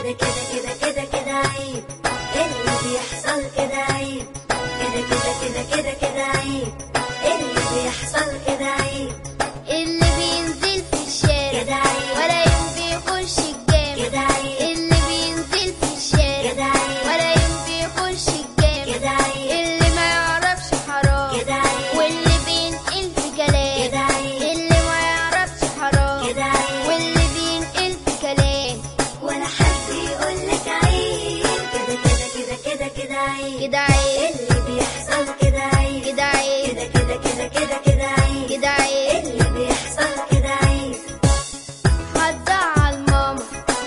كده كده كده كده كده عيب، اللي بيحصل كده عيب، كده كده كده كده كده عيب، اللي بيحصل كده عيب، اللي بينزل في الشارع كده عيب، ولا يوم بيخش الجامع، كده عيب، اللي بينزل في الشارع كده عيب، ولا يوم بيخش الجامع، كده عيب، اللي ما يعرفش حرام كده عيب، واللي بينقل في كلام، كده عيب، اللي ما يعرفش حرام كده عيب، واللي بينقل في كلام، ولا حد يقولك عيب، كده كده كده كده كده عيب، كده عيب، اللي بيحصل كده عيب، كده عيب، كده كده كده كده كده عيب، كده عيب. اللي بيحصل كده عيب، هتزعل ماما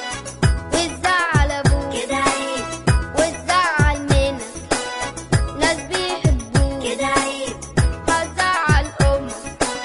وتزعل ابوك كده عيب، وتزعل منك ناس بيحبوك، كده عيب، هتزعل امك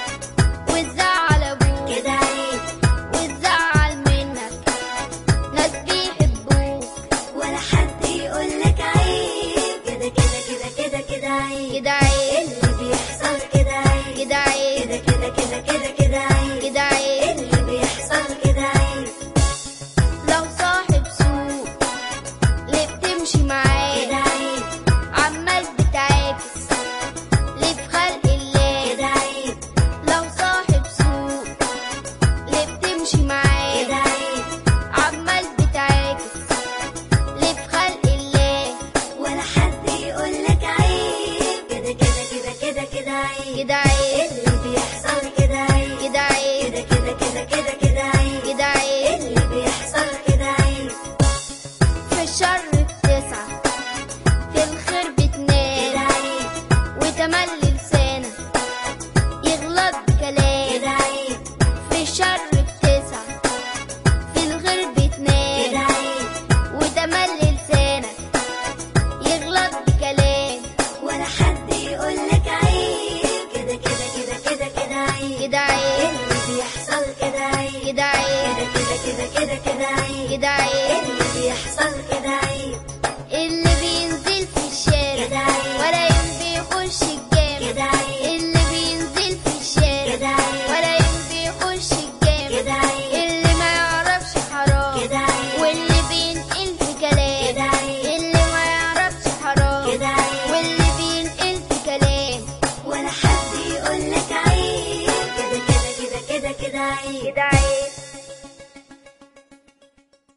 وتزعل ابوك كده عيب، وتزعل منك ناس بيحبوك، ولا حد يقولك عيب، كده كده كده كده كده عيب، كده عيب، اللي بيحصل كده عيب، كده عيب، كده كده كده كده كده عيب، كده عيب. اللي بيحصل كده عيب، لو صاحب سوق ليه بتمشي معاه كده عيب، عمال بتعاكس ليه في خلق الله، كده عيب، لو صاحب سوق ليه بتمشي معاه كده عيب، عمال بتعاكس ليه في خلق الله، ولا حد يقولك عيب، كده كده كده كده كده عيب، كده عيب، اللي بيحصل كده عيب، كده عيب، كده كده كده كده كده عيب، كده عيب. اللي بيحصل كده عيب، في الشر بتسعى في الخير كده بتنام عيب، وتملي لسانك يغلط بكلام، كده عيب، في الشر بتسعى في الخير بتنام كده عيب، وتملي لسانك يغلط بكلام، ولا حد يقولك عيب، كده كده كده كده كده عيب، كده عيب، اللي بيحصل كده عيب، كده عيب، كده كده كده كده كده عيب، كده عيب.